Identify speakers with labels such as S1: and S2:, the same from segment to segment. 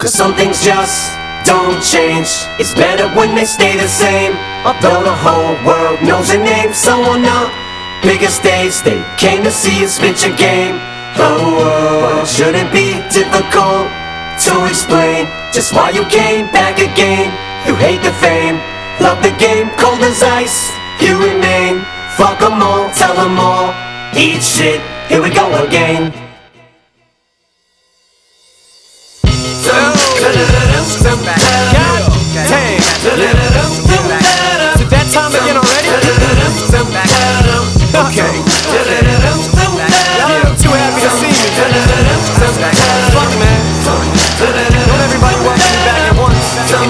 S1: 'cause some things just don't change. It's better when they stay the same. Although the whole world knows your name, so on the biggest stage they came to see you spit your game. Oh, it shouldn't be difficult to explain just why you came back again. You hate the fame, love the game, cold as ice. You remain, fuck 'em all, tell 'em all. Eat shit, here we go again.
S2: Is it that time again already? Okay. Y'all too happy to see me. Fuck man. Don't everybody welcome me back at once.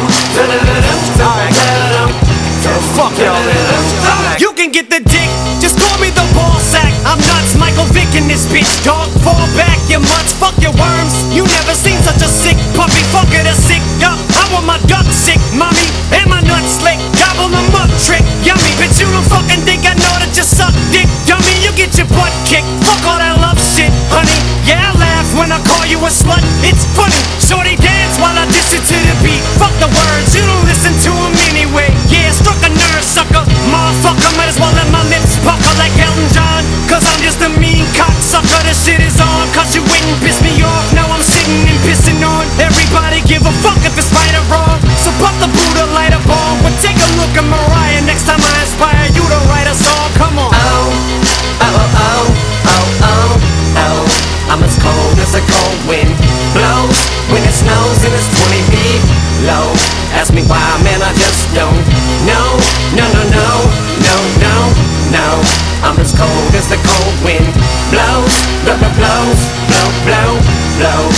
S2: Fuck y'all. You can get the dick, just call me the ball sack. I'm nuts, Michael Vick in this bitch, dog. Fall back, you mutts, fuck your worms. You never seen such a sick puppy, fuck it, a sick duck. I want my duck sick, mommy, and my nuts slick. Gobble them up, trick, yummy. Bitch, you don't fucking think I know that you suck dick, dummy. You get your butt kicked, fuck all that love shit, honey. Yeah, I laugh when I call you a slut, it's funny. Shorty dance while I diss it to the beat. Fuck the words, you don't listen to them anyway. Yeah, struck a nerve, sucker. Motherfucker, might as well let my lips pucker like Elton John. 'Cause I'm just a mean cocksucker, the shit is on. 'Cause you wouldn't piss me off, now I'm sitting and pissing on everybody, give a fuck if it's right or wrong. So pop the Buddha, light a bomb. But take a look at Mariah, next time I inspire you to write a song, come on.
S1: Oh, oh, oh, oh, oh, oh. I'm as cold as a cold wind blows when it snows and it's 20 feet low. Ask me why, man, I just don't know. No, no, no, no, no, no. I'm as cold as the cold wind blows, blow, blow, blows, blow, blow, blows.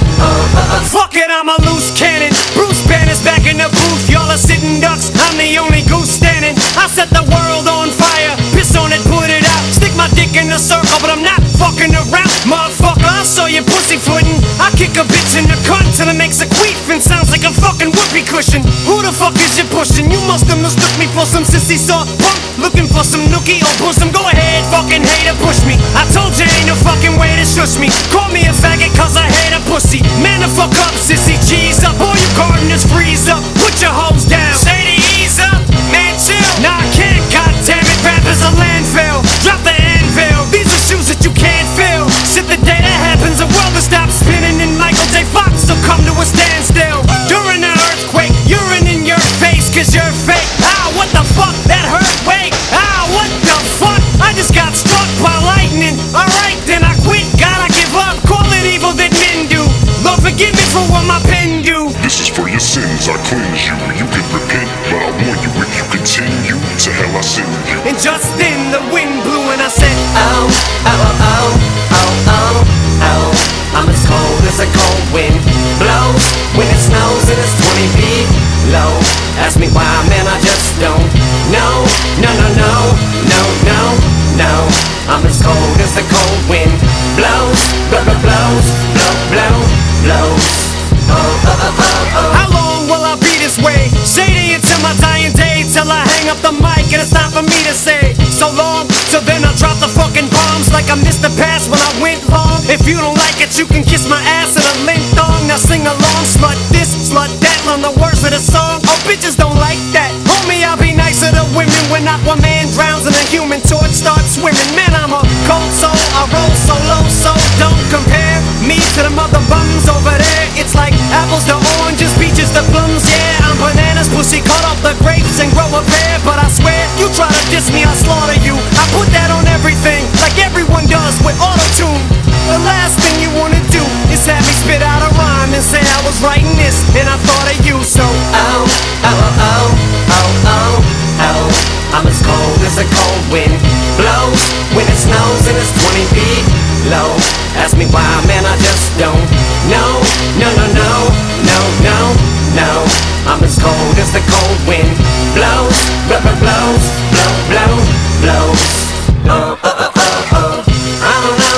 S2: Fuck it, I'm a loose cannon. Bruce Banner's back in the booth. Y'all are sitting ducks, I'm the only goose standing. I set the world on fire, piss on it, put it out. Stick my dick in a circle, but I'm not fucking around. Motherfucker, I saw you pussyfootin'. I kick a bitch in the cunt till it makes a queef and sounds like a fucking whoopee cushion. Who the fuck is you pushing? You must have mistook me for some sissy soft punk. Looking for some nookie or bosom. Go ahead, fucking hater, push me. I told you ain't no fucking way to shush me. Call me a faggot 'cause I hate a pussy. Man, the fuck up, sissy, cheese up. All you gardeners freeze up. Put your hoes down. Shady, ease up. Man, chill. Nah, I can't, goddammit. Rap is a landfill. Drop the anvil. These are shoes that you can't fill. Shit, the day that happens, the world will stop spinning and Michael J. Fox will come to a standstill. During the earthquake, urine in your face 'cause you're fake. Ah, what the fuck? That hurt, wait. Ah, what the fuck? I just got struck by lightning. Alright, then I quit. Gotta give up. Call it evil that men do. Lord, forgive me for what my pen do.
S3: This is for your sins, I cleanse you. You can repent, but I warn you, if you continue, to hell I send you.
S2: And just then the wind blew and I said,
S1: Oh, oh, oh, oh, oh, oh, oh. I'm as cold as a cold wind blows when it snows and it's 20 feet low. Ask me why, man, I just don't know. No, no, no, no, no, no. I'm as cold as the cold wind blows, blow, blow, blows, blow, blow, blows. Oh, oh, oh, oh, oh.
S2: how long will I be this way? Shady until my dying day, till I hang up the mic and it's time for me to say so long. So then I drop the fucking bombs like I missed the pass when I went long. If you don't like it, you can kiss my ass in a link thong. Now sing along, slut this, slut that, learn the words of the song. Oh, bitches don't like that. Homie, I'll be nicer to women when Aquaman drowns and the Human Torch starts swimming. Man, I'm a cold soul, I roll solo, so don't compare me to the mother bums over there. It's like apples to oranges, peaches to plums. Yeah, I'm bananas, pussy, cut off the grapes and grow a pear. But I swear, you try to diss me, I'll slaughter you. I put that on everything, like everyone does with auto-tune. The last thing you wanna do is have me spit out a rhyme and say I was writing this and I thought of you. So
S1: Oh, oh, oh, oh, oh, oh. I'm as cold as a cold wind blows when it snows and it's 20 feet low. Ask me why, man, I just don't know. No, no, no, no, no, no. I'm as cold as the cold wind blows, blow, blow, blows, blow, blow, blows. Oh, oh, oh, oh, oh. I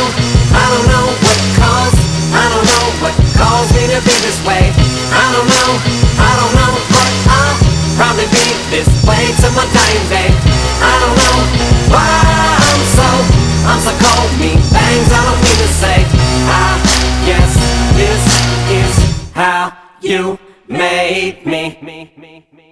S1: don't know what caused, I don't know what caused me to be this way. I don't know, but I'll probably be this way till my dying day. I don't know why I'm so cold, mean things I don't mean to say. I guess this is how You made me.